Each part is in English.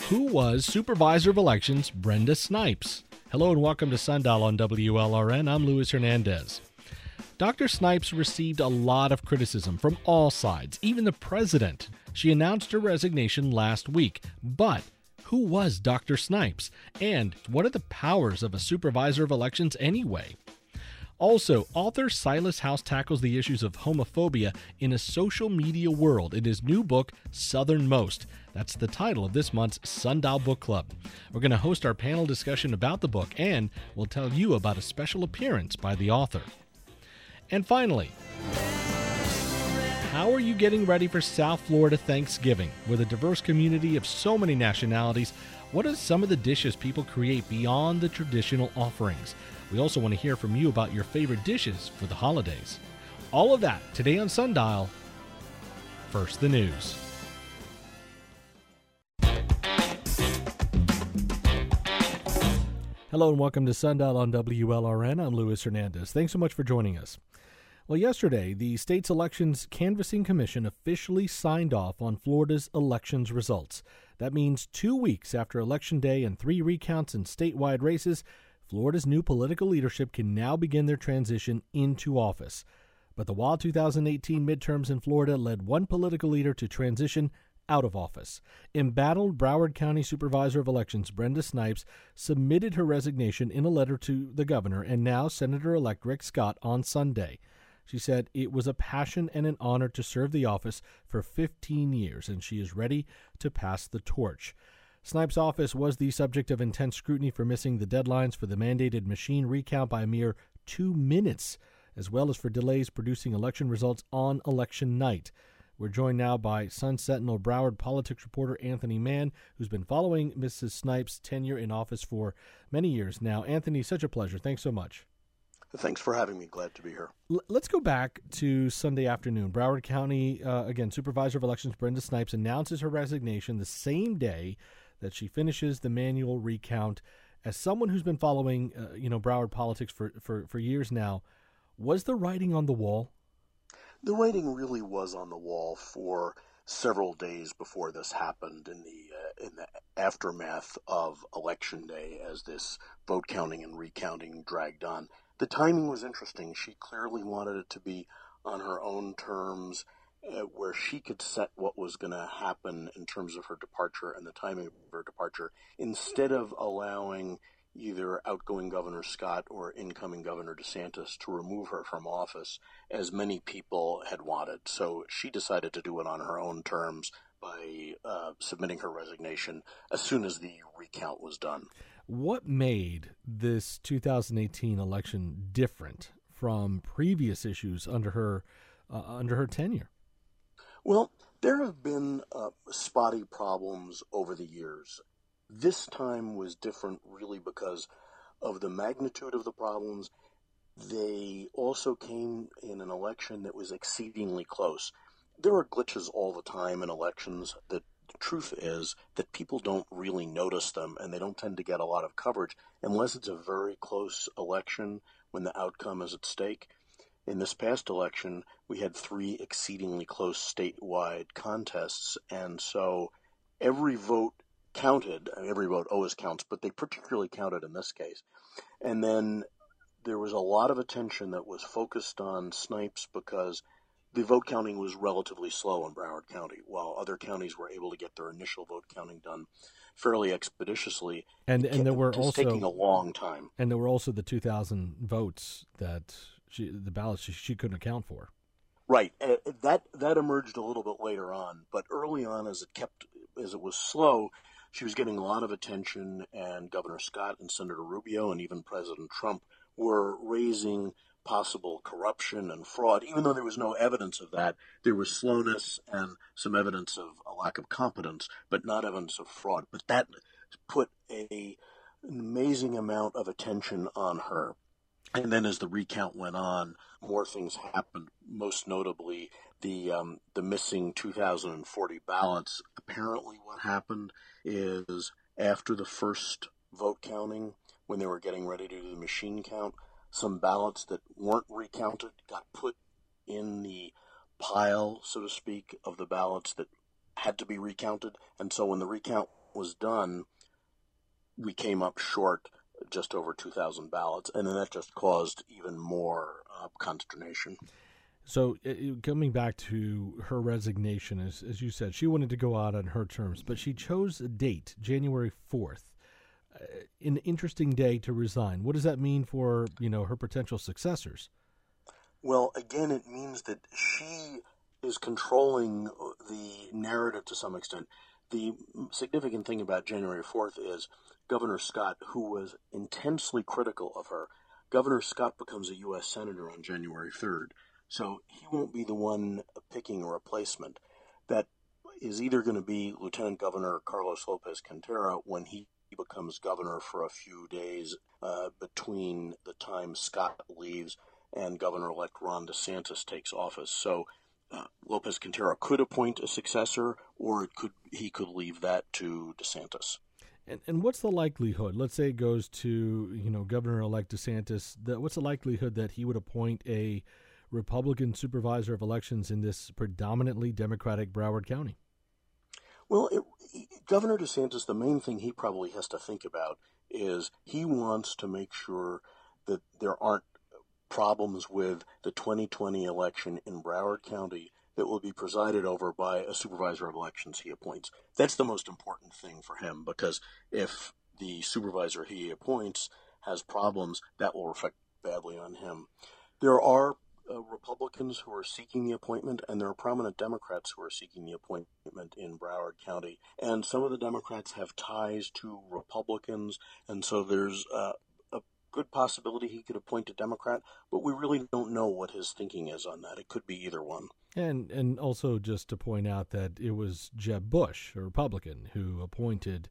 Who was Supervisor of Elections Brenda Snipes? Hello and welcome to Sundial on WLRN. I'm Luis Hernandez. Dr. Snipes received a lot of criticism from all sides, even the president. She announced her resignation last week. But who was Dr. Snipes? And what are the powers of a supervisor of elections anyway? Also, author Silas House tackles the issues of homophobia in a social media world in his new book, Southernmost. That's the title of this month's Sundial Book Club. We're going to host our panel discussion about the book, and we'll tell you about a special appearance by the author. And finally, how are you getting ready for South Florida Thanksgiving? With a diverse community of so many nationalities, what are some of the dishes people create beyond the traditional offerings? We also want to hear from you about your favorite dishes for the holidays. All of that today on Sundial. First, the news. Hello and welcome to Sundial on WLRN. I'm Luis Hernandez. Thanks so much for joining us. Well, yesterday, the state's Elections Canvassing Commission officially signed off on Florida's elections results. That means 2 weeks after Election Day and 3 recounts in statewide races, Florida's new political leadership can now begin their transition into office. But the wild 2018 midterms in Florida led one political leader to transition out of office. Embattled Broward County Supervisor of Elections Brenda Snipes submitted her resignation in a letter to the governor and now Senator-elect Rick Scott on Sunday. She said it was a passion and an honor to serve the office for 15 years, and she is ready to pass the torch. Snipes' office was the subject of intense scrutiny for missing the deadlines for the mandated machine recount by a mere 2 minutes, as well as for delays producing election results on election night. We're joined now by Sun Sentinel Broward politics reporter Anthony Mann, who's been following Mrs. Snipes' tenure in office for many years now. Anthony, such a pleasure. Thanks so much. Thanks for having me. Glad to be here. Let's go back to Sunday afternoon. Broward County, again, Supervisor of Elections Brenda Snipes announces her resignation the same day that she finishes the manual recount. As someone who's been following, Broward politics for years now, was the writing on the wall? The writing really was on the wall for several days before this happened in the aftermath of Election Day as this vote counting and recounting dragged on. The timing was interesting. She clearly wanted it to be on her own terms, where she could set what was going to happen in terms of her departure and the timing of her departure, instead of allowing either outgoing Governor Scott or incoming Governor DeSantis to remove her from office, as many people had wanted. So she decided to do it on her own terms by submitting her resignation as soon as the recount was done. What made this 2018 election different from previous issues under her tenure? Well, there have been spotty problems over the years. This time was different really because of the magnitude of the problems. They also came in an election that was exceedingly close. There are glitches all the time in elections. The truth is that people don't really notice them, and they don't tend to get a lot of coverage unless it's a very close election when the outcome is at stake. In this past election, we had 3 exceedingly close statewide contests, and so every vote counted. Every vote always counts, but they particularly counted in this case. And then there was a lot of attention that was focused on Snipes because the vote counting was relatively slow in Broward County, while other counties were able to get their initial vote counting done fairly expeditiously. And there were also taking a long time. And there were also the 2,000 votes that the ballots she couldn't account for. Right. That emerged a little bit later on, but early on, as it was slow, she was getting a lot of attention, and Governor Scott and Senator Rubio and even President Trump were raising possible corruption and fraud. Even though there was no evidence of that, there was slowness and some evidence of a lack of competence, but not evidence of fraud. But that put an amazing amount of attention on her. And then as the recount went on, more things happened, most notably the missing 2,040 ballots. Apparently what happened is after the first vote counting, when they were getting ready to do the machine count, some ballots that weren't recounted got put in the pile, so to speak, of the ballots that had to be recounted. And so when the recount was done, we came up short just over 2,000 ballots, and then that just caused even more consternation. So coming back to her resignation, as you said, she wanted to go out on her terms, but she chose a date, January 4th, an interesting day to resign. What does that mean for, her potential successors? Well, again, it means that she is controlling the narrative to some extent. The significant thing about January 4th is Governor Scott, who was intensely critical of her. Governor Scott becomes a U.S. Senator on January 3rd, so he won't be the one picking a replacement. That is either going to be Lieutenant Governor Carlos Lopez Cantera when he becomes governor for a few days between the time Scott leaves and Governor-elect Ron DeSantis takes office. So Lopez Cantera could appoint a successor, or he could leave that to DeSantis. And what's the likelihood? Let's say it goes to Governor-elect DeSantis. What's the likelihood that he would appoint a Republican supervisor of elections in this predominantly Democratic Broward County? Well, Governor DeSantis, the main thing he probably has to think about is he wants to make sure that there aren't problems with the 2020 election in Broward County that will be presided over by a supervisor of elections he appoints. That's the most important thing for him, because if the supervisor he appoints has problems, that will reflect badly on him. There are Republicans who are seeking the appointment, and there are prominent Democrats who are seeking the appointment in Broward County. And some of the Democrats have ties to Republicans, and so there's a good possibility he could appoint a Democrat, but we really don't know what his thinking is on that. It could be either one. And also just to point out that it was Jeb Bush, a Republican, who appointed,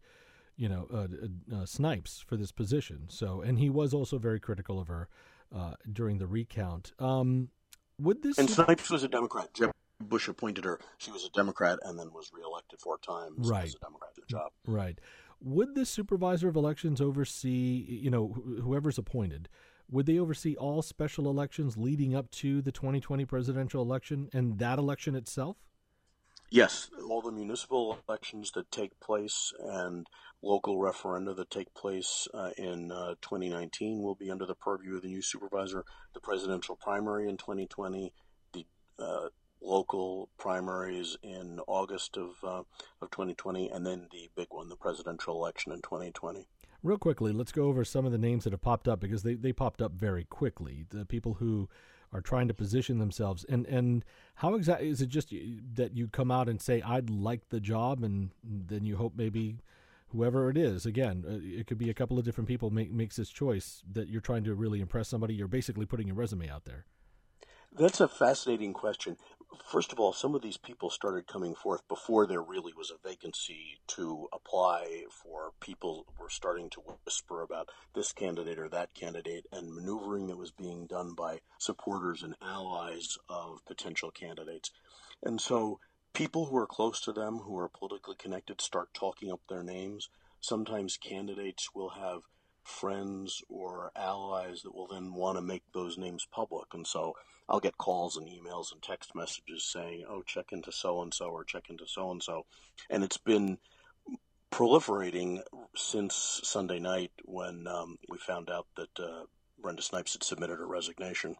Snipes for this position. So, and he was also very critical of her during the recount. And Snipes was a Democrat. Jeb Bush appointed her. She was a Democrat and then was reelected 4 times as a Democrat to the job. Right. Would the supervisor of elections oversee, whoever's appointed, would they oversee all special elections leading up to the 2020 presidential election and that election itself? Yes, all the municipal elections that take place and local referenda that take place in 2019 will be under the purview of the new supervisor. The presidential primary in 2020, the local primaries in August of 2020, and then the big one, the presidential election in 2020. Real quickly, let's go over some of the names that have popped up, because they popped up very quickly. The people who are trying to position themselves. And how exactly is it just that you come out and say, I'd like the job, and then you hope maybe whoever it is, again, it could be a couple of different people makes this choice, that you're trying to really impress somebody. You're basically putting your resume out there. That's a fascinating question. First of all, some of these people started coming forth before there really was a vacancy to apply for. People were starting to whisper about this candidate or that candidate, and maneuvering that was being done by supporters and allies of potential candidates. And so people who are close to them, who are politically connected, start talking up their names. Sometimes candidates will have friends or allies that will then want to make those names public. And so I'll get calls and emails and text messages saying, oh, check into so-and-so or check into so-and-so. And it's been proliferating since Sunday night when we found out that Brenda Snipes had submitted her resignation.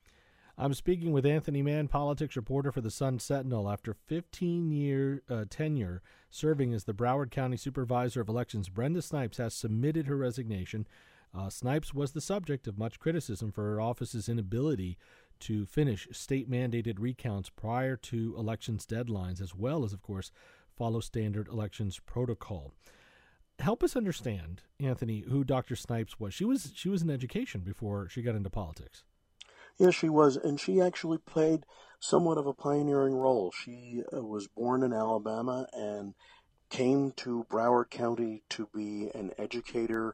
I'm speaking with Anthony Mann, politics reporter for the Sun Sentinel. After 15-year tenure serving as the Broward County Supervisor of Elections, Brenda Snipes has submitted her resignation. Snipes was the subject of much criticism for her office's inability to finish state-mandated recounts prior to elections deadlines, as well as, of course, follow standard elections protocol. Help us understand, Anthony, who Dr. Snipes was. She was in education before she got into politics. Yes, she was, and she actually played somewhat of a pioneering role. She was born in Alabama and came to Broward County to be an educator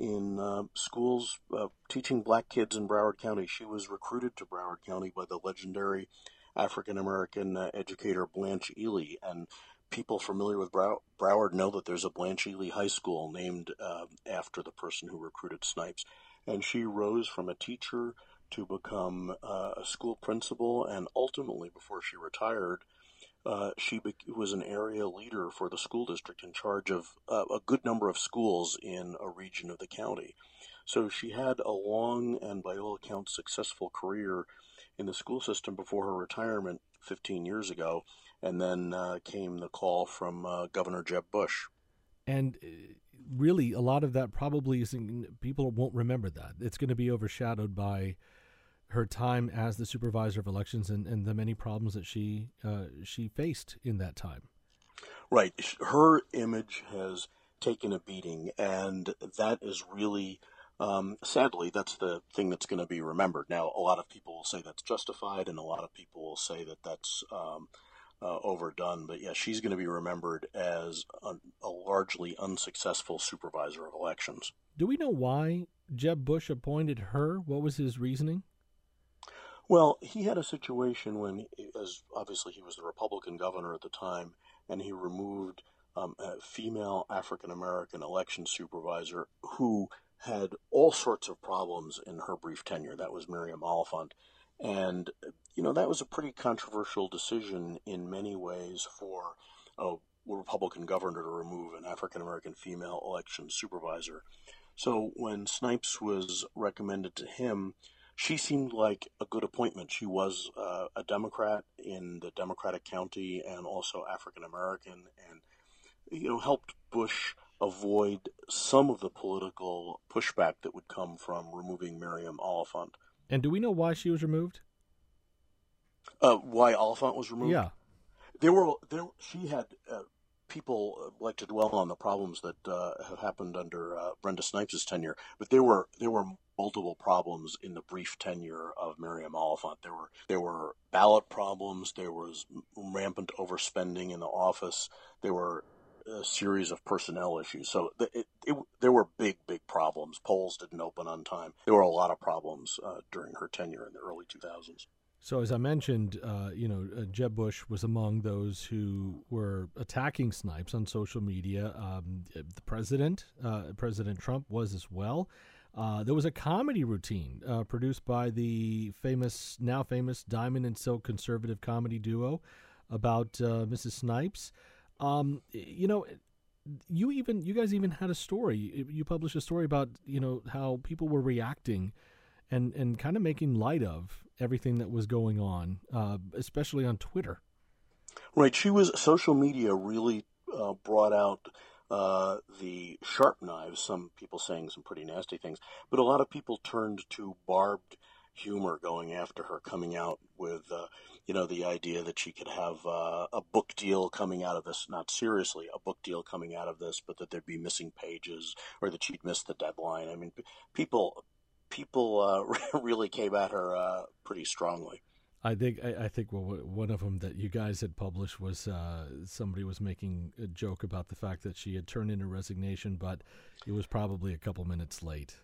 in schools teaching black kids in Broward County. She was recruited to Broward County by the legendary African-American educator Blanche Ely, and people familiar with Broward know that there's a Blanche Ely High School named after the person who recruited Snipes. And she rose from a teacher to become a school principal, and ultimately, before she retired, was an area leader for the school district in charge of a good number of schools in a region of the county. So she had a long and, by all accounts, successful career in the school system before her retirement 15 years ago. And then came the call from Governor Jeb Bush. And really, a lot of that probably isn't, people won't remember that. It's going to be overshadowed by her time as the supervisor of elections and the many problems that she faced in that time. Right. Her image has taken a beating, and that is really, sadly, that's the thing that's going to be remembered. Now, a lot of people will say that's justified, and a lot of people will say that that's overdone. But yeah, she's going to be remembered as a largely unsuccessful supervisor of elections. Do we know why Jeb Bush appointed her? What was his reasoning? Well, he had a situation when, as obviously he was the Republican governor at the time, and he removed a female African-American election supervisor who had all sorts of problems in her brief tenure. That was Miriam Oliphant. And, that was a pretty controversial decision in many ways for a Republican governor to remove an African-American female election supervisor. So when Snipes was recommended to him, she seemed like a good appointment. She was a Democrat in the Democratic county and also African American, and helped Bush avoid some of the political pushback that would come from removing Miriam Oliphant. And do we know why she was removed? Why Oliphant was removed? Yeah, She had. People like to dwell on the problems that have happened under Brenda Snipes' tenure, but there were multiple problems in the brief tenure of Miriam Oliphant. There were ballot problems. There was rampant overspending in the office. There were a series of personnel issues. So there were big problems. Polls didn't open on time. There were a lot of problems during her tenure in the early 2000s. So as I mentioned, Jeb Bush was among those who were attacking Snipes on social media. The president, President Trump, was as well. There was a comedy routine produced by the now famous Diamond and Silk conservative comedy duo about Mrs. Snipes. You guys even had a story. You published a story about how people were reacting and kind of making light of everything that was going on, especially on Twitter. Right. Social media really brought out the sharp knives, some people saying some pretty nasty things, but a lot of people turned to barbed humor going after her, coming out with, the idea that she could have a book deal coming out of this, not seriously a book deal coming out of this, but that there'd be missing pages or that she'd missed the deadline. I mean, people really came at her pretty strongly. I think one of them that you guys had published was somebody was making a joke about the fact that she had turned in her resignation, but it was probably a couple minutes late.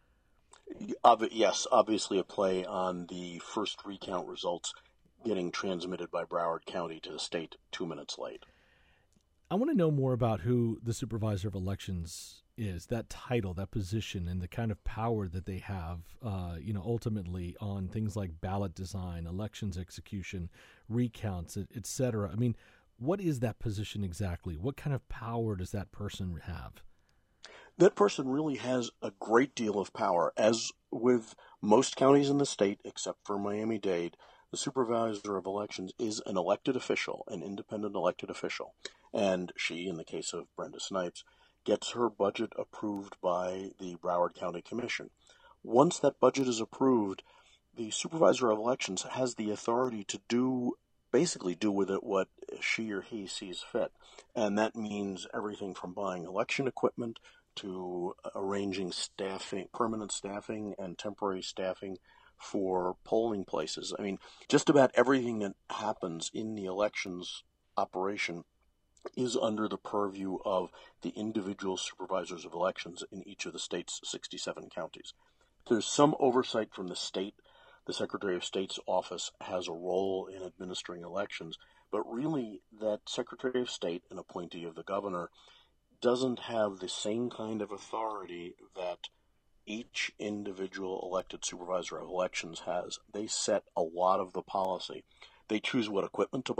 Yes, obviously a play on the first recount results getting transmitted by Broward County to the state 2 minutes late. I want to know more about who the supervisor of elections is, that title, that position, and the kind of power that they have, ultimately on things like ballot design, elections execution, recounts, et cetera. I mean, what is that position exactly? What kind of power does that person have? That person really has a great deal of power. As with most counties in the state, except for Miami-Dade, the supervisor of elections is an elected official, an independent elected official. And she, in the case of Brenda Snipes, gets her budget approved by the Broward County Commission. Once that budget is approved, the supervisor of elections has the authority to basically do with it what she or he sees fit. And that means everything from buying election equipment to arranging staffing, permanent staffing and temporary staffing for polling places. I mean, just about everything that happens in the elections operation is under the purview of the individual supervisors of elections in each of the state's 67 counties. There's some oversight from the state. The Secretary of State's office has a role in administering elections, but really that Secretary of State, an appointee of the governor, doesn't have the same kind of authority that each individual elected supervisor of elections has. They set a lot of the policy. They choose what equipment to buy.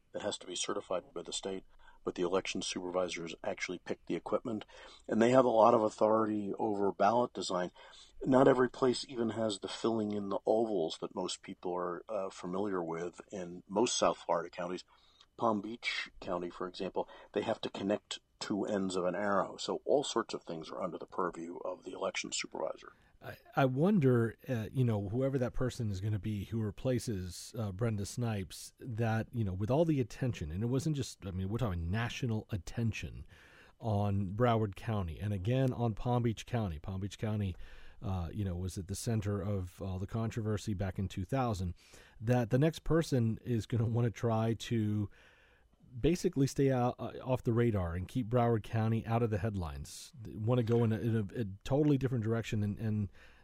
that has to be certified by the state, but the election supervisors actually pick the equipment, and they have a lot of authority over ballot design. Not every place even has the filling in the ovals that most people are familiar with in most South Florida counties. Palm Beach County, for example, they have to connect two ends of an arrow. So all sorts of things are under the purview of the election supervisor. I wonder, whoever that person is going to be who replaces Brenda Snipes, that, with all the attention, and it wasn't just, we're talking national attention on Broward County and again on Palm Beach County. Palm Beach County, was at the center of the controversy back in 2000, that the next person is going to want to try to basically stay out off the radar and keep Broward County out of the headlines. They want to go in a totally different direction and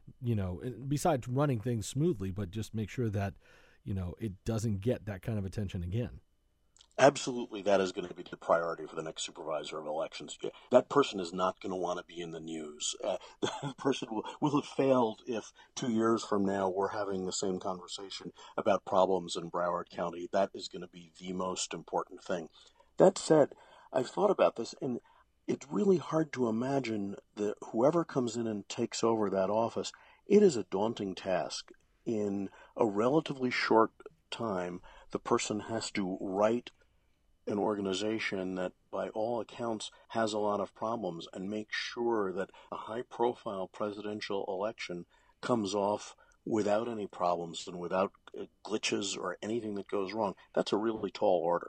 besides running things smoothly, but just make sure that, it doesn't get that kind of attention again. Absolutely, that is going to be the priority for the next supervisor of elections. That person is not going to want to be in the news. That person will have failed if 2 years from now we're having the same conversation about problems in Broward County. That is going to be the most important thing. That said, I've thought about this, and it's really hard to imagine that whoever comes in and takes over that office, it is a daunting task. In a relatively short time, the person has to write an organization that, by all accounts, has a lot of problems and make sure that a high-profile presidential election comes off without any problems and without glitches or anything that goes wrong. That's a really tall order.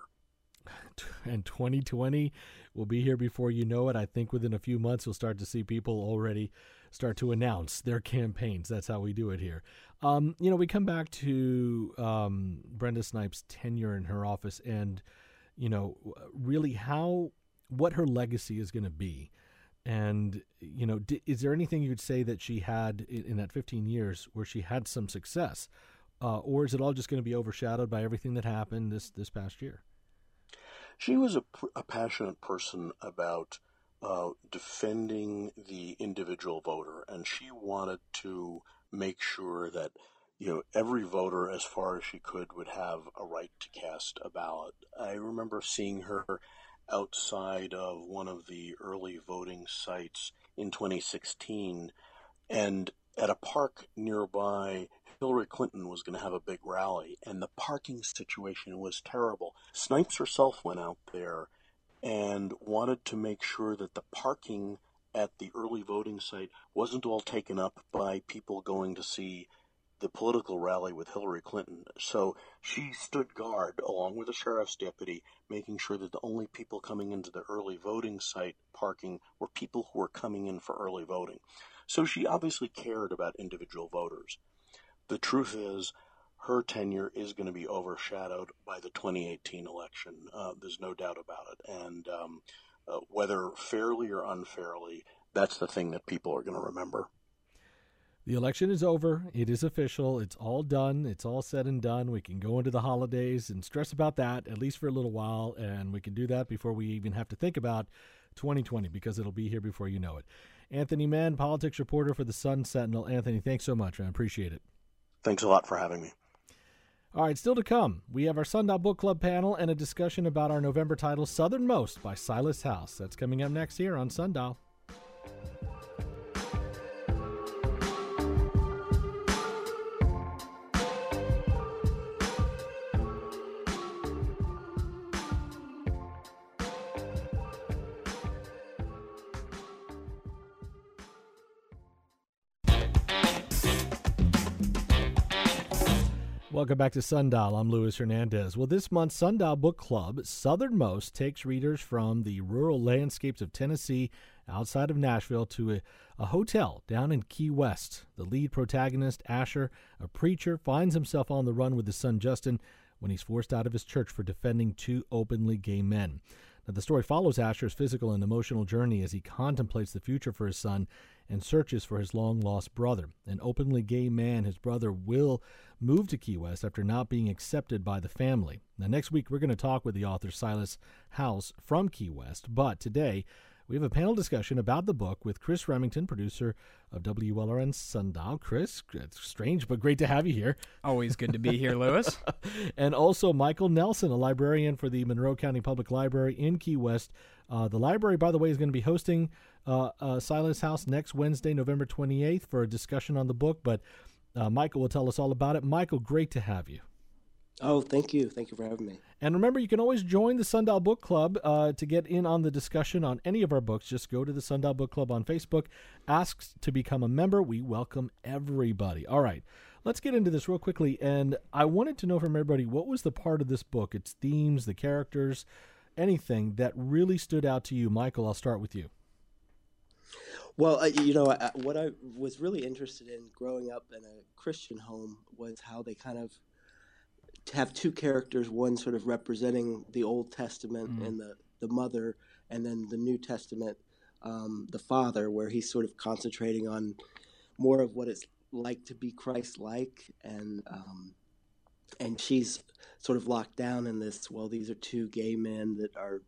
And 2020 will be here before you know it. I think within a few months, you'll start to see people already start to announce their campaigns. That's how we do it here. We come back to Brenda Snipes' tenure in her office and really what her legacy is going to be. And, is there anything you'd say that she had in that 15 years where she had some success? Or is it all just going to be overshadowed by everything that happened this past year? She was a passionate person about defending the individual voter, and she wanted to make sure that every voter, as far as she could, would have a right to cast a ballot. I remember seeing her outside of one of the early voting sites in 2016, and at a park nearby, Hillary Clinton was going to have a big rally, and the parking situation was terrible. Snipes herself went out there and wanted to make sure that the parking at the early voting site wasn't all taken up by people going to see the political rally with Hillary Clinton. So she stood guard along with a sheriff's deputy, making sure that the only people coming into the early voting site parking were people who were coming in for early voting. So she obviously cared about individual voters. The truth is, her tenure is going to be overshadowed by the 2018 election. There's no doubt about it. And whether fairly or unfairly, that's the thing that people are going to remember. The election is over. It is official. It's all done. It's all said and done. We can go into the holidays and stress about that, at least for a little while, and we can do that before we even have to think about 2020, because it'll be here before you know it. Anthony Mann, politics reporter for the Sun Sentinel. Anthony, thanks so much, man. I appreciate it. Thanks a lot for having me. All right, still to come, we have our Sundial Book Club panel and a discussion about our November title, Southernmost by Silas House. That's coming up next here on Sundial. Welcome back to Sundial. I'm Luis Hernandez. Well, this month's Sundial Book Club, Southernmost, takes readers from the rural landscapes of Tennessee outside of Nashville to a hotel down in Key West. The lead protagonist, Asher, a preacher, finds himself on the run with his son Justin when he's forced out of his church for defending two openly gay men. Now, the story follows Asher's physical and emotional journey as he contemplates the future for his son and searches for his long-lost brother. An openly gay man, his brother, will move to Key West after not being accepted by the family. Now, next week, we're going to talk with the author Silas House from Key West, but today We have a panel discussion about the book with Chris Remington, producer of WLRN Sundial. Chris, it's strange, but great to have you here. Always good to be here, Lewis. And also Michael Nelson, a librarian for the Monroe County Public Library in Key West. The library, by the way, is going to be hosting Silas House next Wednesday, November 28th, for a discussion on the book, but Michael will tell us all about it. Michael, great to have you. Oh, thank you. Thank you for having me. And remember, you can always join the Sundial Book Club to get in on the discussion on any of our books. Just go to the Sundial Book Club on Facebook, ask to become a member. We welcome everybody. All right, let's get into this real quickly. And I wanted to know from everybody, what was the part of this book, its themes, the characters, anything that really stood out to you? Michael, I'll start with you. Well, what I was really interested in growing up in a Christian home was how they kind of have two characters, one sort of representing the Old Testament and the mother, and then the New Testament, the father, where he's sort of concentrating on more of what it's like to be Christ-like, and she's sort of locked down in this, well, these are two gay men that are,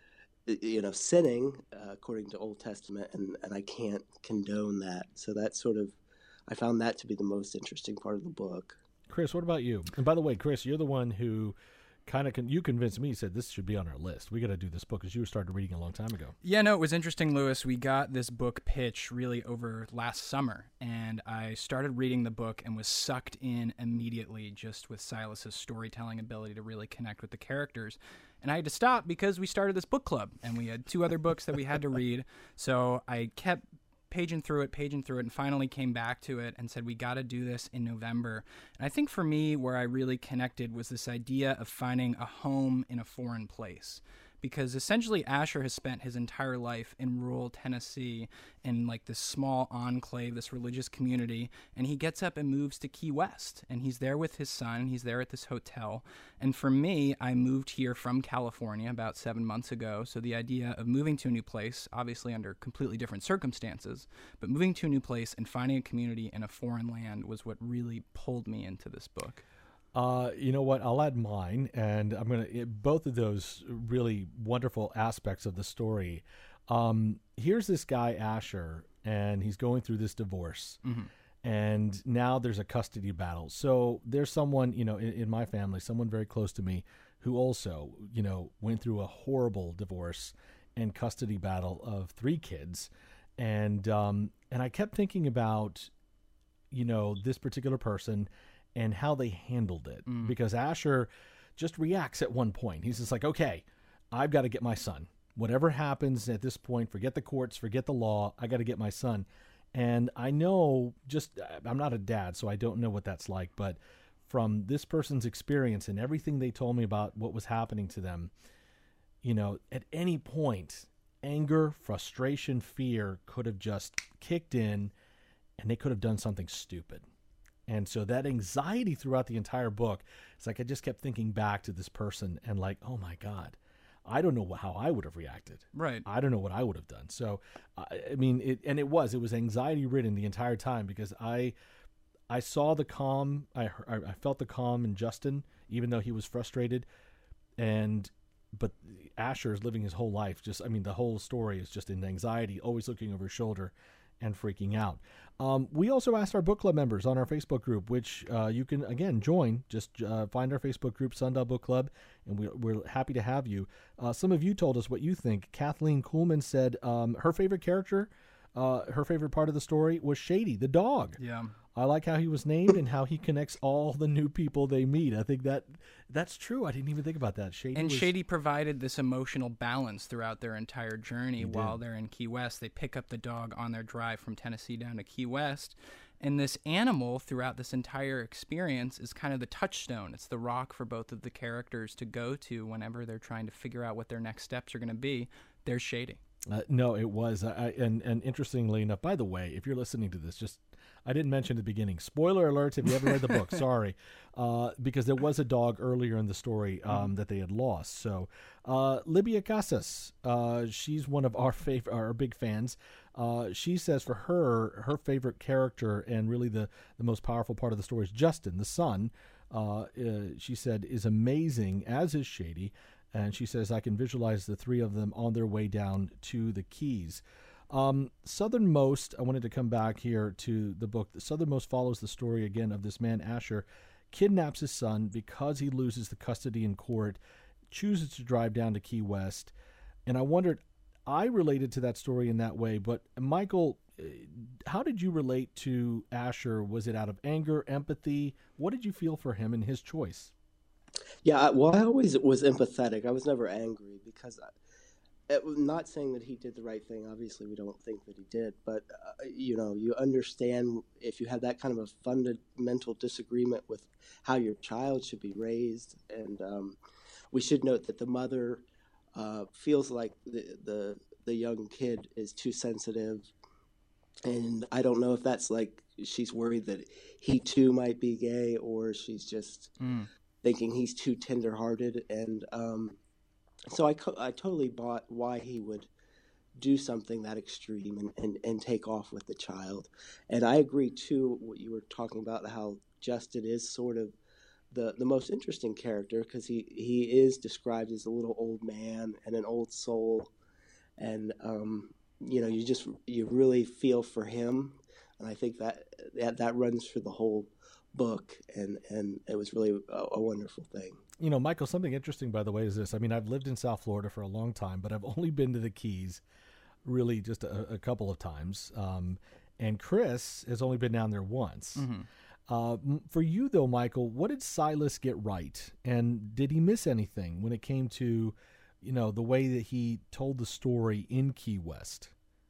sinning according to Old Testament, and I can't condone that. So that's sort of, I found that to be the most interesting part of the book. Chris, what about you? And by the way, Chris, you're the one who kind of you convinced me, said this should be on our list. We got to do this book because you started reading a long time ago. Yeah, no, it was interesting, Lewis. We got this book pitch really over last summer, and I started reading the book and was sucked in immediately just with Silas's storytelling ability to really connect with the characters. And I had to stop because we started this book club, and we had two other books that we had to read. So I kept paging through it, and finally came back to it and said, we got to do this in November. And I think for me, where I really connected was this idea of finding a home in a foreign place. Because essentially Asher has spent his entire life in rural Tennessee in like this small enclave, this religious community, and he gets up and moves to Key West, and he's there with his son, he's there at this hotel. And for me, I moved here from California about 7 months ago, so the idea of moving to a new place, obviously under completely different circumstances, but moving to a new place and finding a community in a foreign land was what really pulled me into this book. You know what? I'll add mine, and I'm going to both of those really wonderful aspects of the story. Here's this guy, Asher, and he's going through this divorce, and now there's a custody battle. So there's someone, in my family, someone very close to me who also, went through a horrible divorce and custody battle of 3 kids. And I kept thinking about, this particular person and how they handled it, because Asher just reacts at one point. He's just like, okay, I've got to get my son. Whatever happens at this point, forget the courts, forget the law. I got to get my son. And I know I'm not a dad, so I don't know what that's like, but from this person's experience and everything they told me about what was happening to them, at any point, anger, frustration, fear could have just kicked in, and they could have done something stupid. And so that anxiety throughout the entire book, it's like I just kept thinking back to this person and like, oh my God, I don't know how I would have reacted. Right. I don't know what I would have done. So, it was anxiety ridden the entire time, because I saw the calm. I felt the calm in Justin, even though he was frustrated. But Asher is living his whole life. The whole story is just in anxiety, always looking over his shoulder and freaking out. We also asked our book club members on our Facebook group, which you can, again, join. Just find our Facebook group, Sundial Book Club, and we're happy to have you. Some of you told us what you think. Kathleen Kuhlman said her favorite character, her favorite part of the story was Shady, the dog. Yeah. I like how he was named and how he connects all the new people they meet. I think that's true. I didn't even think about that. Shady provided this emotional balance throughout their entire journey while they're in Key West. They pick up the dog on their drive from Tennessee down to Key West. And this animal throughout this entire experience is kind of the touchstone. It's the rock for both of the characters to go to whenever they're trying to figure out what their next steps are going to be. There's Shady. No, it was. And interestingly enough, by the way, if you're listening to this, I didn't mention at the beginning, spoiler alerts if you haven't read the book, sorry, because there was a dog earlier in the story that they had lost. So Libya Casas, she's one of our big fans. She says for her favorite character and really the most powerful part of the story is Justin, the son. She said is amazing, as is Shady. And she says, I can visualize the three of them on their way down to the Keys. Southernmost, I wanted to come back here to the book. Southernmost follows the story again of this man, Asher, kidnaps his son because he loses the custody in court, chooses to drive down to Key West. And I wondered, I related to that story in that way, but Michael, how did you relate to Asher? Was it out of anger, empathy? What did you feel for him and his choice? Yeah, well, I always was empathetic. I was never angry because, not saying that he did the right thing. Obviously, we don't think that he did, but you understand if you have that kind of a fundamental disagreement with how your child should be raised. And we should note that the mother feels like the young kid is too sensitive, and I don't know if that's like she's worried that he too might be gay, or she's just thinking he's too tenderhearted. And so I totally bought why he would do something that extreme and take off with the child. And I agree too what you were talking about, how Justin is sort of the most interesting character, because he is described as a little old man and an old soul, and you really feel for him, and I think that runs for the whole book, and it was really a wonderful thing. Michael, something interesting, by the way, is this. I mean, I've lived in South Florida for a long time, but I've only been to the Keys really just a couple of times, and Chris has only been down there once. For you, though, Michael, what did Silas get right? And did he miss anything when it came to, the way that he told the story in Key West?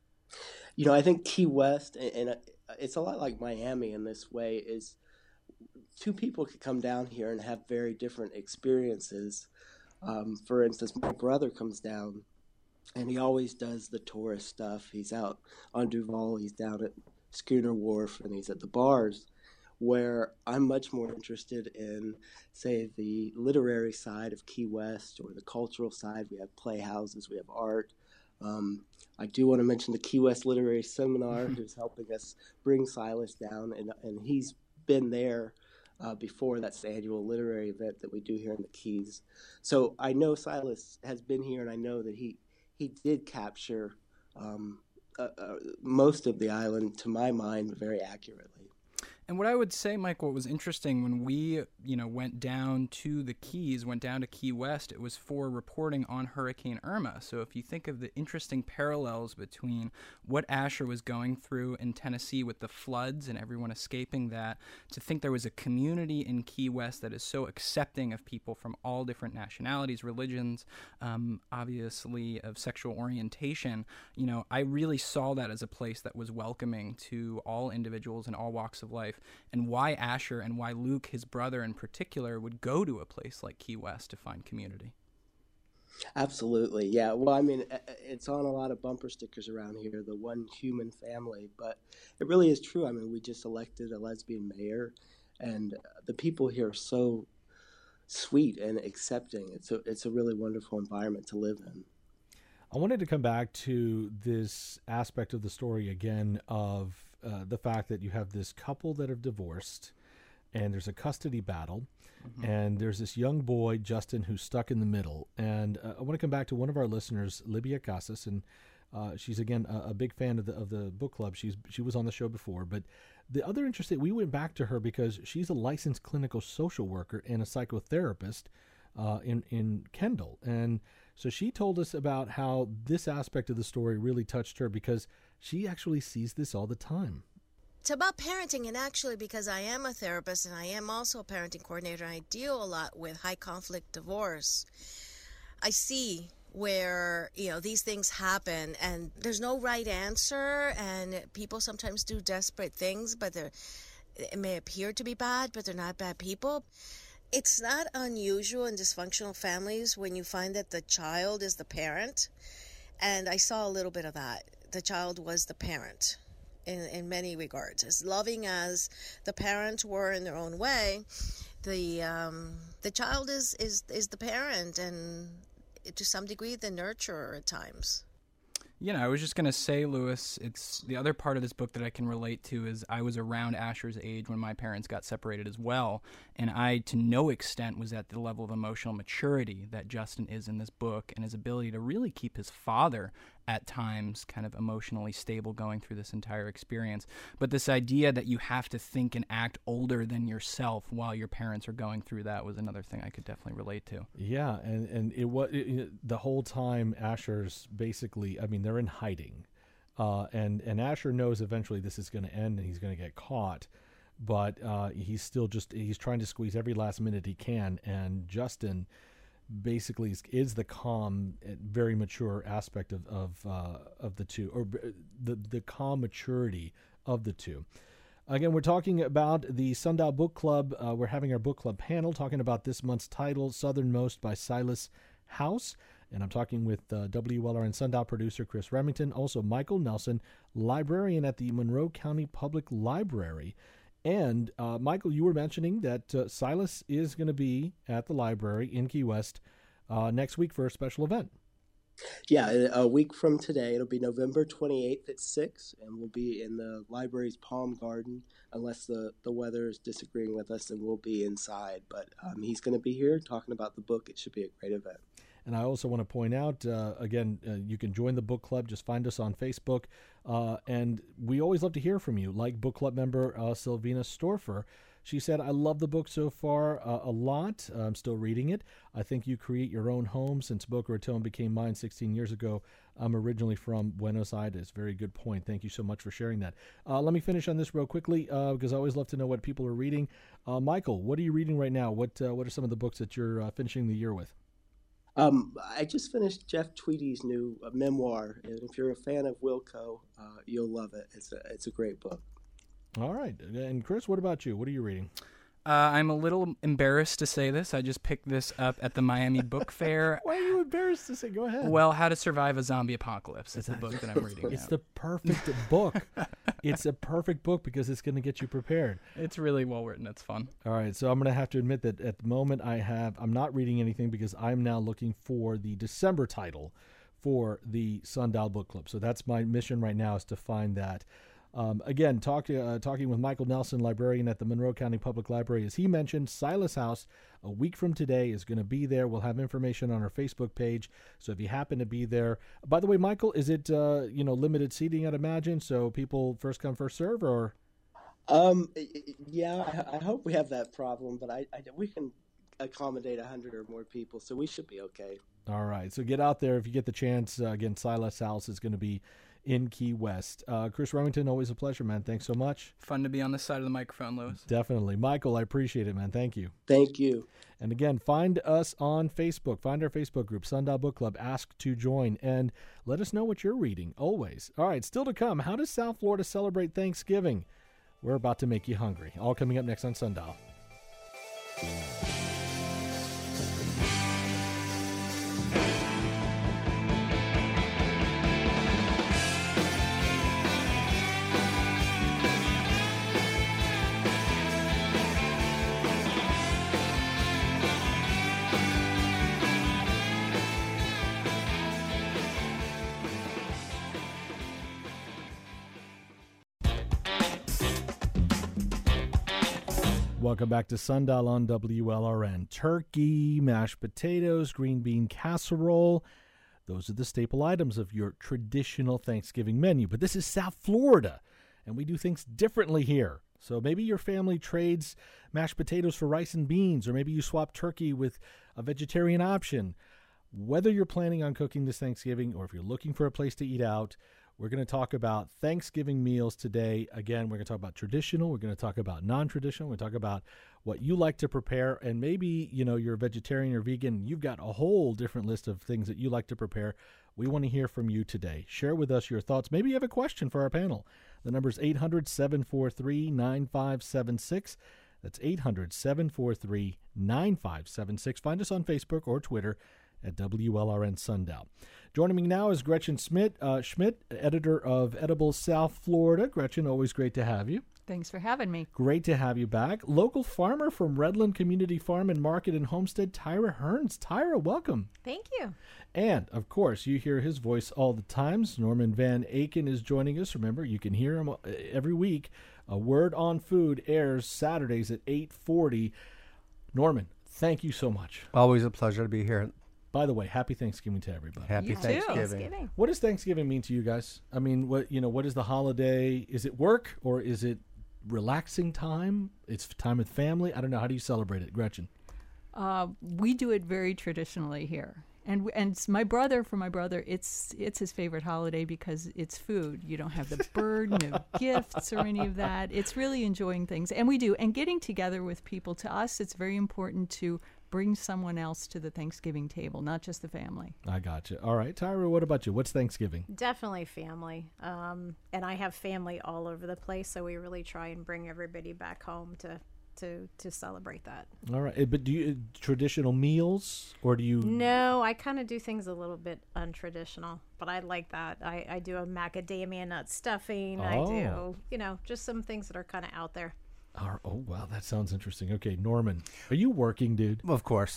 I think Key West, and it's a lot like Miami in this way, is two people could come down here and have very different experiences. For instance, my brother comes down, and he always does the tourist stuff. He's out on Duval, he's down at Schooner Wharf, and he's at the bars, where I'm much more interested in, say, the literary side of Key West or the cultural side. We have playhouses, we have art. I do want to mention the Key West Literary Seminar, who's helping us bring Silas down, and he's been there before. That's the annual literary event that we do here in the Keys. So I know Silas has been here, and I know that he did capture most of the island, to my mind, very accurately. And what I would say, Mike, what was interesting when we, went down to the Keys, went down to Key West, it was for reporting on Hurricane Irma. So if you think of the interesting parallels between what Asher was going through in Tennessee with the floods and everyone escaping that, to think there was a community in Key West that is so accepting of people from all different nationalities, religions, obviously of sexual orientation, I really saw that as a place that was welcoming to all individuals in all walks of life. And why Asher and why Luke, his brother in particular, would go to a place like Key West to find community. Absolutely, yeah. Well, I mean, it's on a lot of bumper stickers around here, the one human family, but it really is true. I mean, we just elected a lesbian mayor, and the people here are so sweet and accepting. It's a really wonderful environment to live in. I wanted to come back to this aspect of the story again of the fact that you have this couple that have divorced, and there's a custody battle, and there's this young boy, Justin, who's stuck in the middle. And I want to come back to one of our listeners, Libya Casas, and she's, again, a big fan of the book club. She was on the show before. But the other interesting, we went back to her because she's a licensed clinical social worker and a psychotherapist in Kendall. And so she told us about how this aspect of the story really touched her because she actually sees this all the time. It's about parenting, and actually because I am a therapist and I am also a parenting coordinator, I deal a lot with high conflict divorce. I see where, these things happen and there's no right answer, and people sometimes do desperate things, but it may appear to be bad, but they're not bad people. It's not unusual in dysfunctional families when you find that the child is the parent, and I saw a little bit of that. The child was the parent in many regards. As loving as the parents were in their own way, the child is the parent, and to some degree the nurturer at times. I was just going to say, Lewis, it's the other part of this book that I can relate to is I was around Asher's age when my parents got separated as well, and I, to no extent, was at the level of emotional maturity that Justin is in this book, and his ability to really keep his father at times kind of emotionally stable going through this entire experience. But this idea that you have to think and act older than yourself while your parents are going through that was another thing I could definitely relate to. Yeah, and the whole time Asher's basically, I mean, they're in hiding. And Asher knows eventually this is going to end and he's going to get caught. But he's trying to squeeze every last minute he can. And Justin basically is the calm, very mature aspect of the two, or the calm maturity of the two. Again, we're talking about the Sundial Book Club. We're having our book club panel talking about this month's title, Southernmost by Silas House. And I'm talking with WLRN Sundial producer Chris Remington, also Michael Nelson, librarian at the Monroe County Public Library. And Michael, you were mentioning that Silas is going to be at the library in Key West next week for a special event. Yeah, a week from today. It'll be November 28th at 6, and we'll be in the library's Palm Garden. Unless the weather is disagreeing with us, then we'll be inside. But he's going to be here talking about the book. It should be a great event. And I also want to point out, again, you can join the book club. Just find us on Facebook. And we always love to hear from you, like book club member Sylvina Storfer. She said, I love the book so far a lot. I'm still reading it. I think you create your own home. Since Boca Raton became mine 16 years ago, I'm originally from Buenos Aires. Very good point. Thank you so much for sharing that. Let me finish on this real quickly because I always love to know what people are reading. Michael, what are you reading right now? What are some of the books that you're finishing the year with? I just finished Jeff Tweedy's new memoir, and if you're a fan of Wilco, you'll love it. It's a great book. All right. And Chris, what about you? What are you reading? I'm a little embarrassed to say this. I just picked this up at the Miami Book Fair. Why are you embarrassed to say? Go ahead. Well, How to Survive a Zombie Apocalypse is the book that I'm reading. It's the perfect book. It's a perfect book because it's going to get you prepared. It's really well written. It's fun. All right, so I'm going to have to admit that at the moment I'm not reading anything because I'm now looking for the December title for the Sundial Book Club. So that's my mission right now, is to find that. Again, talking with Michael Nelson, librarian at the Monroe County Public Library. As he mentioned, Silas House, a week from today, is going to be there. We'll have information on our Facebook page. So if you happen to be there, by the way, Michael, is it limited seating? I'd imagine. So people first come, first serve, or? Yeah, I hope we have that problem, but we can accommodate 100 or more people, so we should be okay. All right, so get out there if you get the chance. Again, Silas House is going to be in Key West. Chris Remington, always a pleasure, man. Thanks so much. Fun to be on this side of the microphone, Lewis. Definitely. Michael, I appreciate it, man. Thank you. Thank you. And again, find us on Facebook. Find our Facebook group, Sundial Book Club. Ask to join, and let us know what you're reading, always. All right, still to come, how does South Florida celebrate Thanksgiving? We're about to make you hungry. All coming up next on Sundial. Welcome back to Sundial on WLRN. Turkey, mashed potatoes, green bean casserole. Those are the staple items of your traditional Thanksgiving menu. But this is South Florida, and we do things differently here. So maybe your family trades mashed potatoes for rice and beans, or maybe you swap turkey with a vegetarian option. Whether you're planning on cooking this Thanksgiving or if you're looking for a place to eat out, we're going to talk about Thanksgiving meals today. Again, we're going to talk about traditional. We're going to talk about non-traditional. We're going to talk about what you like to prepare. And maybe, you're a vegetarian or vegan. You've got a whole different list of things that you like to prepare. We want to hear from you today. Share with us your thoughts. Maybe you have a question for our panel. The number is 800-743-9576. That's 800-743-9576. Find us on Facebook or Twitter at WLRN Sundial. Joining me now is Gretchen Schmidt, editor of Edible South Florida. Gretchen, always great to have you. Thanks for having me. Great to have you back. Local farmer from Redland Community Farm and Market in Homestead, Tyra Hearns. Tyra, welcome. Thank you. And, of course, you hear his voice all the times. Norman Van Aken is joining us. Remember, you can hear him every week. A Word on Food airs Saturdays at 8:40. Norman, thank you so much. Always a pleasure to be here. By the way, happy Thanksgiving to everybody. Happy Thanksgiving. What does Thanksgiving mean to you guys? I mean, what is the holiday? Is it work or is it relaxing time? It's time with family. I don't know. How do you celebrate it, Gretchen? We do it very traditionally here, and my brother. For my brother, it's his favorite holiday because it's food. You don't have the burden of gifts or any of that. It's really enjoying things, and we do. And getting together with people. To us, it's very important to bring someone else to the Thanksgiving table, not just the family. I gotcha. All right, Tyra, what about you? What's Thanksgiving? Definitely family. And I have family all over the place, so we really try and bring everybody back home to celebrate that. All right, but do you traditional meals or do you? No, I kind of do things a little bit untraditional, but I like that. I do a macadamia nut stuffing. Oh. I do, just some things that are kind of out there. Oh, wow, that sounds interesting. Okay, Norman, are you working, dude? Of course.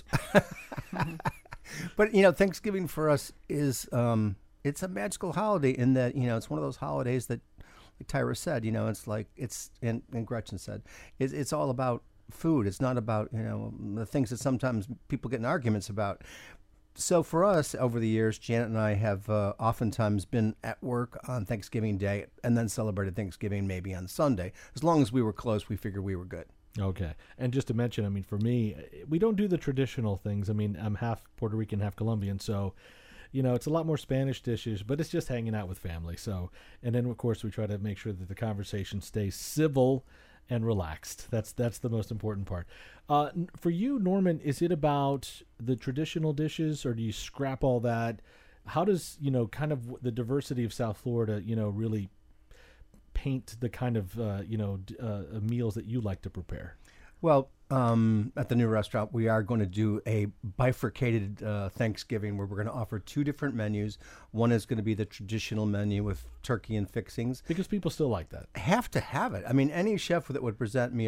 But, Thanksgiving for us is, it's a magical holiday in that, it's one of those holidays that, like Tyra said, it's like, and Gretchen said, it's all about food. It's not about, the things that sometimes people get in arguments about. So for us, over the years, Janet and I have oftentimes been at work on Thanksgiving Day and then celebrated Thanksgiving maybe on Sunday. As long as we were close, we figured we were good. Okay. And just to mention, I mean, for me, we don't do the traditional things. I mean, I'm half Puerto Rican, half Colombian, so, it's a lot more Spanish dishes, but it's just hanging out with family. So, and then, of course, we try to make sure that the conversation stays civil and relaxed. That's the most important part. For you, Norman, is it about the traditional dishes, or do you scrap all that? How does kind of the diversity of South Florida, really paint the kind of meals that you like to prepare? Well, at the new restaurant, we are going to do a bifurcated Thanksgiving where we're going to offer two different menus. One is going to be the traditional menu with turkey and fixings. Because people still like that. Have to have it. I mean, any chef that would present me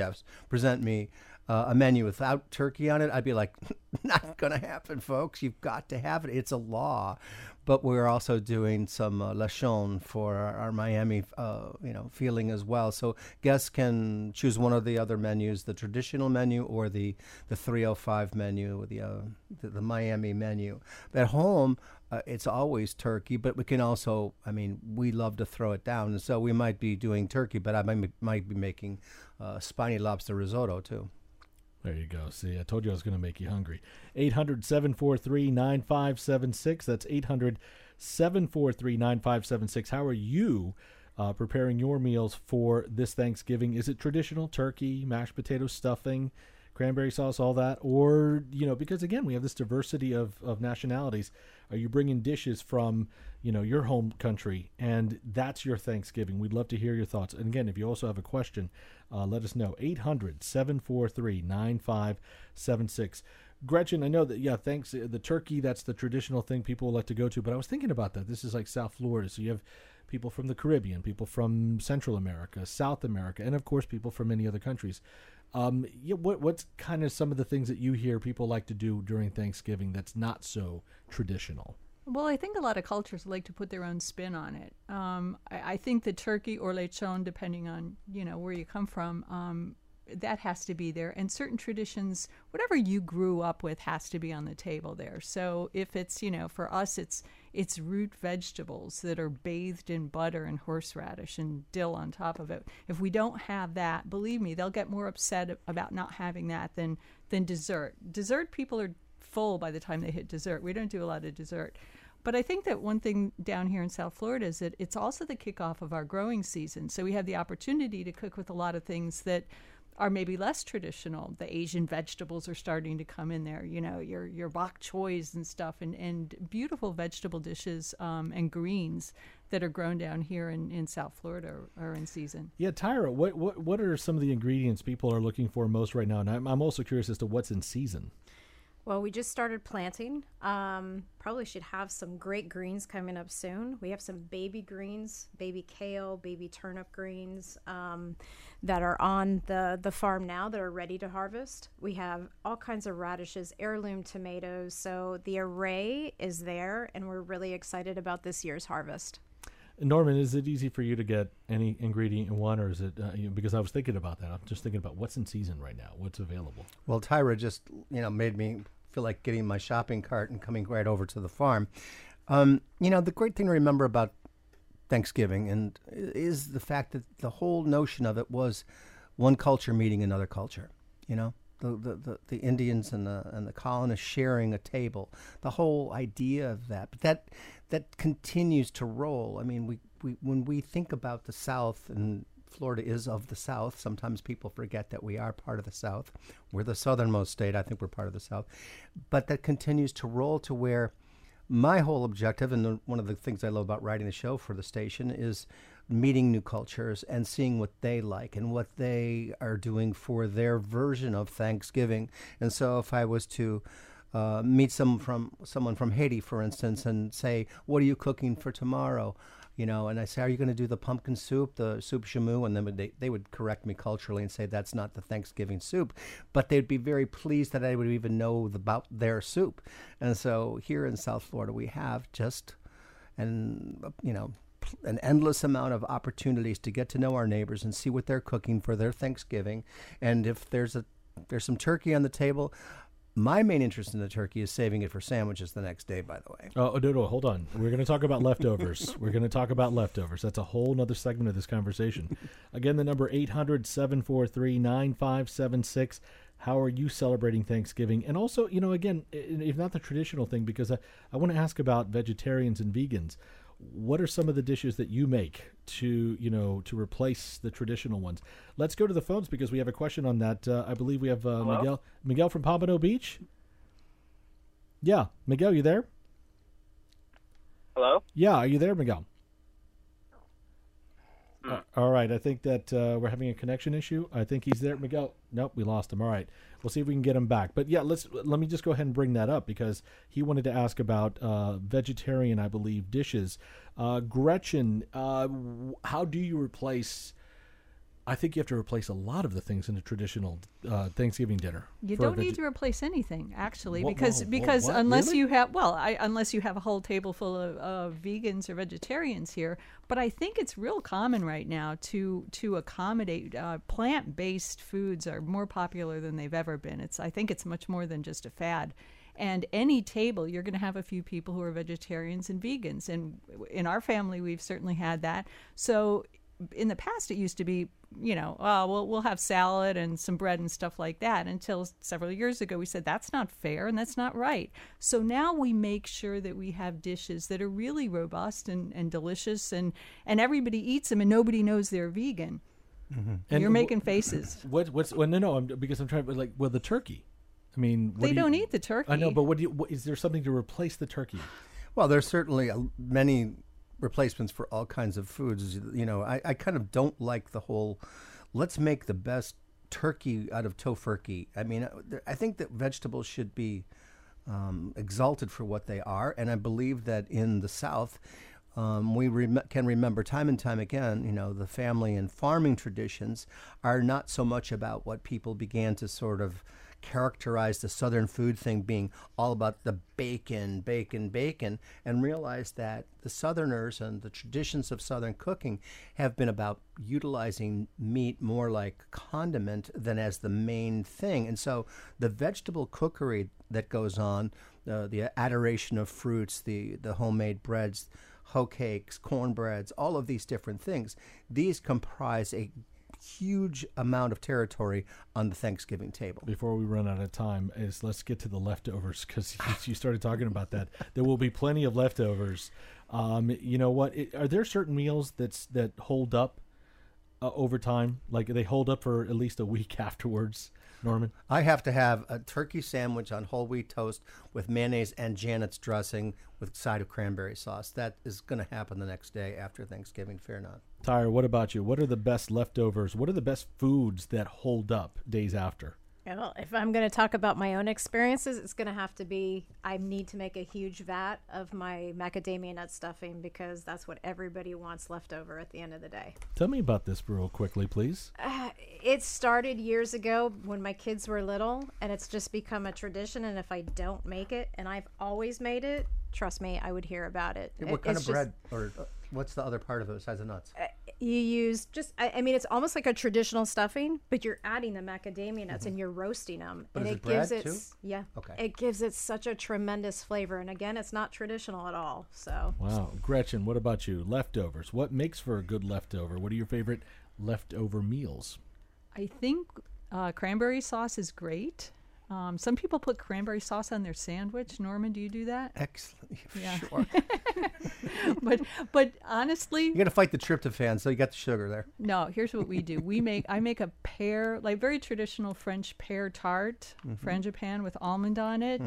a menu without turkey on it, I'd be like, not going to happen, folks. You've got to have it. It's a law. But we're also doing some lechon for our Miami, feeling as well. So guests can choose one of the other menus, the traditional menu or the 305 menu, the Miami menu. At home, it's always turkey, but we can also, we love to throw it down. And so we might be doing turkey, but I might be making spiny lobster risotto too. There you go. See, I told you I was going to make you hungry. 800-743-9576. That's 800-743-9576. How are you preparing your meals for this Thanksgiving? Is it traditional turkey, mashed potato stuffing, cranberry sauce, all that? Or, because again, we have this diversity of nationalities. Are you bringing dishes from, your home country, and that's your Thanksgiving? We'd love to hear your thoughts. And again, if you also have a question, let us know. 800-743-9576. Gretchen, I know that, thanks. The turkey, that's the traditional thing people like to go to. But I was thinking about that. This is like South Florida. So you have people from the Caribbean, people from Central America, South America, and, of course, people from many other countries. What's kind of some of the things that you hear people like to do during Thanksgiving that's not so traditional? Well, I think a lot of cultures like to put their own spin on it. I think the turkey or lechon, depending on, where you come from, that has to be there. And certain traditions, whatever you grew up with has to be on the table there. So if it's, for us, it's root vegetables that are bathed in butter and horseradish and dill on top of it. If we don't have that, believe me, they'll get more upset about not having that than dessert. Dessert, people are full by the time they hit dessert. We don't do a lot of dessert. But I think that one thing down here in South Florida is that it's also the kickoff of our growing season. So we have the opportunity to cook with a lot of things that are maybe less traditional. The Asian vegetables are starting to come in there, your bok choys and stuff, and beautiful vegetable dishes and greens that are grown down here in South Florida are in season. Yeah, Tyra, what are some of the ingredients people are looking for most right now? And I'm also curious as to what's in season. Well, we just started planting. Probably should have some great greens coming up soon. We have some baby greens, baby kale, baby turnip greens that are on the farm now that are ready to harvest. We have all kinds of radishes, heirloom tomatoes. So the array is there, and we're really excited about this year's harvest. Norman, is it easy for you to get any ingredient you want, or is it because I was thinking about that. I'm just thinking about what's in season right now, what's available. Well, Tyra just made me feel like getting my shopping cart and coming right over to the farm. The great thing to remember about Thanksgiving and is the fact that the whole notion of it was one culture meeting another culture. The Indians and the colonists sharing a table, the whole idea of that. But that continues to roll. I mean, we when we think about the South, and Florida is of the South, sometimes people forget that we are part of the South. We're the southernmost state. I think we're part of the South. But that continues to roll to where my whole objective, and one of the things I love about writing the show for the station, is meeting new cultures and seeing what they like and what they are doing for their version of Thanksgiving. And so if I was to meet someone from Haiti, for instance, and say, what are you cooking for tomorrow? And I say, are you going to do the pumpkin soup, the soup chamoux? And then they would correct me culturally and say that's not the Thanksgiving soup. But they'd be very pleased that I would even know about their soup. And so here in South Florida, we have an endless amount of opportunities to get to know our neighbors and see what they're cooking for their Thanksgiving. And if there's some turkey on the table, my main interest in the turkey is saving it for sandwiches the next day, by the way. Oh, no, hold on. We're going to talk about leftovers. That's a whole nother segment of this conversation. Again, the number 800-743-9576. How are you celebrating Thanksgiving? And also, again, if not the traditional thing, because I want to ask about vegetarians and vegans. What are some of the dishes that you make to replace the traditional ones? Let's go to the phones because we have a question on that. I believe we have Miguel from Pompano Beach. Yeah, Miguel, you there? Hello? Yeah, are you there, Miguel? All right, I think that we're having a connection issue. I think he's there. Miguel, nope, we lost him. All right, we'll see if we can get him back. But yeah, let me just go ahead and bring that up because he wanted to ask about vegetarian, I believe, dishes. Gretchen, how do you replace? I think you have to replace a lot of the things in a traditional Thanksgiving dinner. You don't need to replace anything, actually, because what? unless Really? you have unless you have a whole table full of vegans or vegetarians here. But I think it's real common right now to accommodate plant-based foods are more popular than they've ever been. I think it's much more than just a fad. And any table, you're going to have a few people who are vegetarians and vegans. And in our family, we've certainly had that. So in the past, it used to be, we'll have salad and some bread and stuff like that. Until several years ago, we said that's not fair and that's not right. So now we make sure that we have dishes that are really robust and delicious, and everybody eats them and nobody knows they're vegan. Mm-hmm. And you're making faces. Because I'm trying to the turkey. I mean, they don't eat the turkey. I know, but is there something to replace the turkey? Well, there's certainly many replacements for all kinds of foods. I kind of don't like the whole let's make the best turkey out of tofurkey. I mean, I think that vegetables should be exalted for what they are, and I believe that in the South we can remember time and time again, the family and farming traditions are not so much about what people began to sort of characterize the Southern food thing being all about the bacon, and realize that the Southerners and the traditions of Southern cooking have been about utilizing meat more like condiment than as the main thing. And so the vegetable cookery that goes on, the adoration of fruits, the homemade breads, hoe cakes, cornbreads, all of these different things, these comprise a huge amount of territory on the Thanksgiving table. Before we run out of time, let's get to the leftovers, because you started talking about that. There will be plenty of leftovers. You know what? Are there certain meals that hold up over time? Like they hold up for at least a week afterwards, Norman? I have to have a turkey sandwich on whole wheat toast with mayonnaise and Janet's dressing with a side of cranberry sauce. That is going to happen the next day after Thanksgiving, fear not. Tyra, what about you? What are the best leftovers? What are the best foods that hold up days after? Well, if I'm going to talk about my own experiences, it's going to have to be I need to make a huge vat of my macadamia nut stuffing because that's what everybody wants left over at the end of the day. Tell me about this real quickly, please. It started years ago when my kids were little, and it's just become a tradition. And if I don't make it, and I've always made it, trust me, I would hear about it. What kind of bread, or what's the other part of it besides the nuts? You use I mean, it's almost like a traditional stuffing, but you're adding the macadamia nuts and you're roasting them. But and is it it bread gives it, too? yeah, Okay. it gives it such a tremendous flavor. And again, it's not traditional at all. So Wow. Gretchen, what about you? Leftovers. What makes for a good leftover? What are your favorite leftover meals? I think cranberry sauce is great. Some people put cranberry sauce on their sandwich. Norman, do you do that? Excellent. Yeah. Sure. But honestly, You got to fight the tryptophan, so you got the sugar there. no. Here's what we do. I make a pear, like very traditional French pear tart, frangipane with almond on it,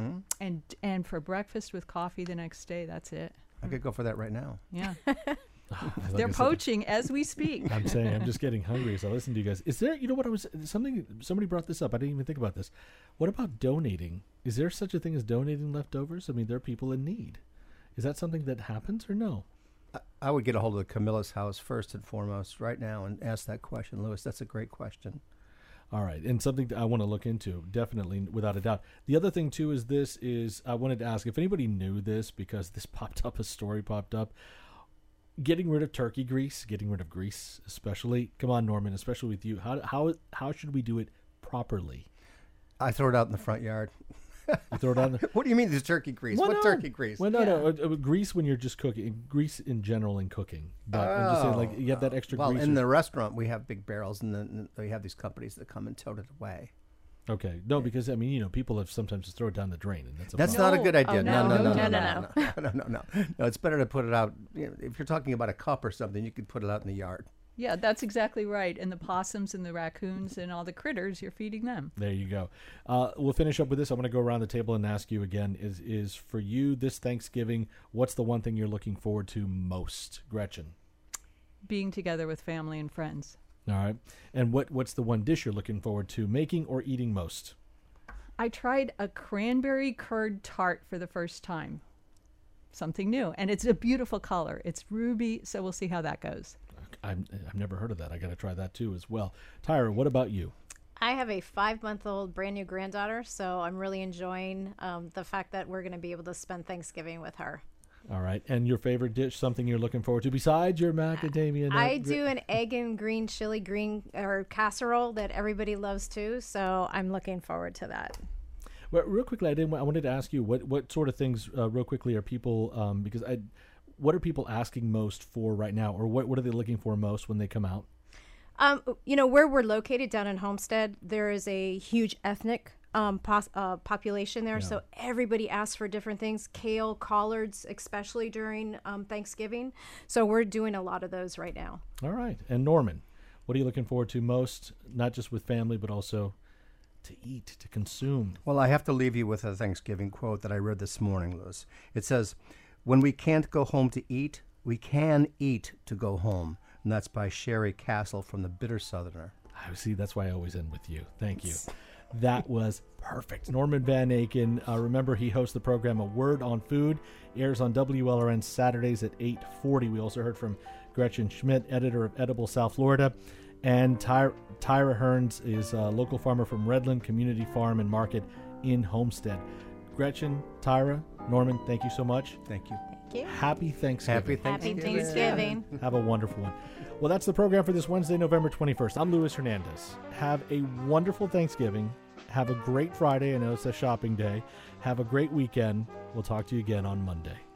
and for breakfast with coffee the next day. That's it. I could go for that right now. Yeah, Like they're I said, poaching as we speak. I'm saying I'm just getting hungry as I listen to you guys. Is there, you know what, somebody brought this up. I didn't even think about this. What about donating? Is there such a thing as donating leftovers? I mean, there are people in need. Is that something that happens or no? I would get a hold of Camilla's house first and foremost right now and ask that question, Louis. That's a great question. All right, and something that I want to look into, definitely, without a doubt. The other thing, too, is I wanted to ask if anybody knew this, because this popped up, a story popped up. Getting rid of turkey grease, getting rid of grease especially. Come on, Norman, especially with you. How should we do it properly? I throw it out in the front yard. You throw it on the... What do you mean there's turkey grease? Well, What no. turkey grease? Well, no. Grease when you're just cooking. Grease in general in cooking. But I'm just saying, like, you have that extra Well, grease. in the restaurant, we have big barrels, and then we have these companies that come and tote it away. Okay. No, because, I mean, you know, people have sometimes just throw it down the drain. And that's That's problem. not a good idea. Oh, No, no. no, no, No, no, no, no, no, no. No, it's better to put it out. You know, if you're talking about a cup or something, you could put it out in the yard. Yeah, that's exactly right. And the possums and the raccoons and all the critters, you're feeding them. There you go. We'll finish up with this. I'm going to go around the table and ask you again, is for you this Thanksgiving, what's the one thing you're looking forward to most? Gretchen. Being together with family and friends. All right. And what's the one dish you're looking forward to making or eating most? I tried a cranberry curd tart for the first time. Something new. And it's a beautiful color. It's ruby, so we'll see how that goes. I've never heard of that. I got to try that too as well. Tyra, what about you? I have a 5-month-old brand new granddaughter, so I'm really enjoying the fact that we're going to be able to spend Thanksgiving with her. All right. And your favorite dish, something you're looking forward to besides your macadamia nut? I do an egg and green chili or casserole that everybody loves too, so I'm looking forward to that. Well, real quickly, I wanted to ask you what sort of things, real quickly, are people, what are people asking most for right now, or what are they looking for most when they come out? You know, where we're located down in Homestead, there is a huge ethnic population there, so everybody asks for different things. Kale, collards, especially during Thanksgiving. So we're doing a lot of those right now. All right. And Norman, what are you looking forward to most, not just with family, but also to eat, to consume? Well, I have to leave you with a Thanksgiving quote that I read this morning, Louis. It says, "When we can't go home to eat, we can eat to go home." And that's by Sherry Castle from the Bitter Southerner. I see. That's why I always end with you. Thank you. That was perfect. Norman Van Aken. Remember, he hosts the program A Word on Food. Airs on WLRN Saturdays at 8:40. We also heard from Gretchen Schmidt, editor of Edible South Florida. And Tyra Hearns is a local farmer from Redland Community Farm and Market in Homestead. Gretchen, Tyra, Norman, thank you so much. Thank you. Thank you. Happy Thanksgiving. Happy Thanksgiving. Happy Thanksgiving. Have a wonderful one. Well, that's the program for this Wednesday, November 21st. I'm Luis Hernandez. Have a wonderful Thanksgiving. Have a great Friday. I know it's a shopping day. Have a great weekend. We'll talk to you again on Monday.